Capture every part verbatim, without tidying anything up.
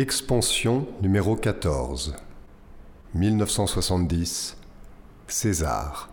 Expansion numéro quatorze, mille neuf cent soixante-dix, César.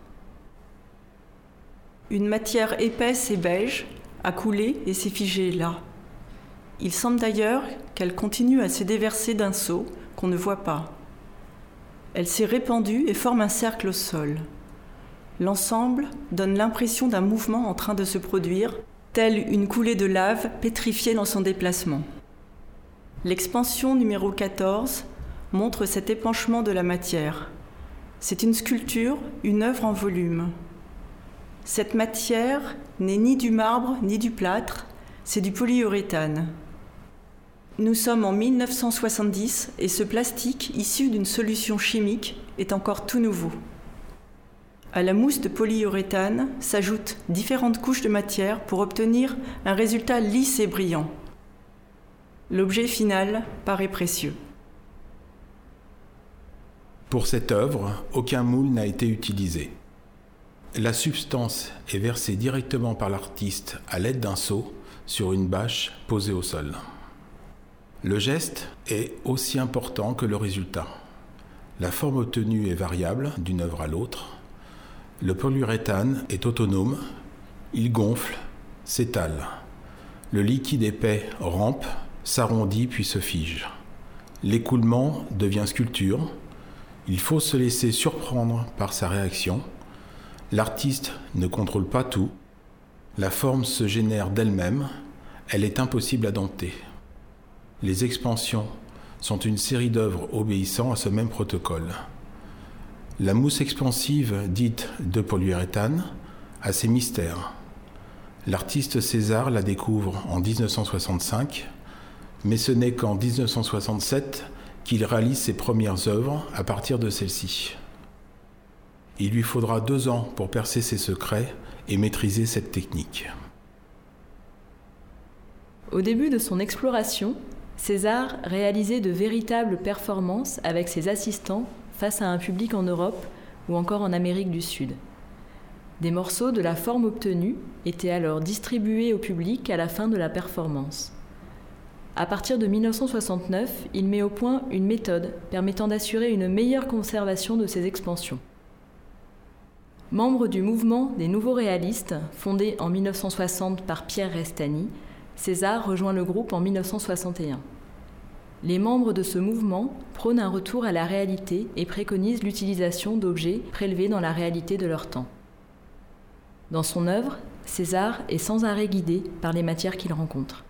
Une matière épaisse et beige a coulé et s'est figée là. Il semble d'ailleurs qu'elle continue à se déverser d'un seau qu'on ne voit pas. Elle s'est répandue et forme un cercle au sol. L'ensemble donne l'impression d'un mouvement en train de se produire, telle une coulée de lave pétrifiée dans son déplacement. L'expansion numéro quatorze montre cet épanchement de la matière. C'est une sculpture, une œuvre en volume. Cette matière n'est ni du marbre ni du plâtre, c'est du polyuréthane. Nous sommes en mille neuf cent soixante-dix et ce plastique issu d'une solution chimique est encore tout nouveau. À la mousse de polyuréthane s'ajoutent différentes couches de matière pour obtenir un résultat lisse et brillant. L'objet final paraît précieux. Pour cette œuvre, aucun moule n'a été utilisé. La substance est versée directement par l'artiste à l'aide d'un seau sur une bâche posée au sol. Le geste est aussi important que le résultat. La forme obtenue est variable d'une œuvre à l'autre. Le polyuréthane est autonome, il gonfle, s'étale. Le liquide épais rampe, s'arrondit puis se fige. L'écoulement devient sculpture. Il faut se laisser surprendre par sa réaction. L'artiste ne contrôle pas tout. La forme se génère d'elle-même. Elle est impossible à dompter. Les expansions sont une série d'œuvres obéissant à ce même protocole. La mousse expansive, dite de polyuréthane, a ses mystères. L'artiste César la découvre en dix-neuf cent soixante-cinq, mais ce n'est qu'en dix-neuf cent soixante-sept qu'il réalise ses premières œuvres à partir de celle-ci. Il lui faudra deux ans pour percer ses secrets et maîtriser cette technique. Au début de son exploration, César réalisait de véritables performances avec ses assistants face à un public en Europe ou encore en Amérique du Sud. Des morceaux de la forme obtenue étaient alors distribués au public à la fin de la performance. À partir de mille neuf cent soixante-neuf, il met au point une méthode permettant d'assurer une meilleure conservation de ces expansions. Membre du mouvement des nouveaux réalistes, fondé en mille neuf cent soixante par Pierre Restany, César rejoint le groupe en mille neuf cent soixante et un. Les membres de ce mouvement prônent un retour à la réalité et préconisent l'utilisation d'objets prélevés dans la réalité de leur temps. Dans son œuvre, César est sans arrêt guidé par les matières qu'il rencontre.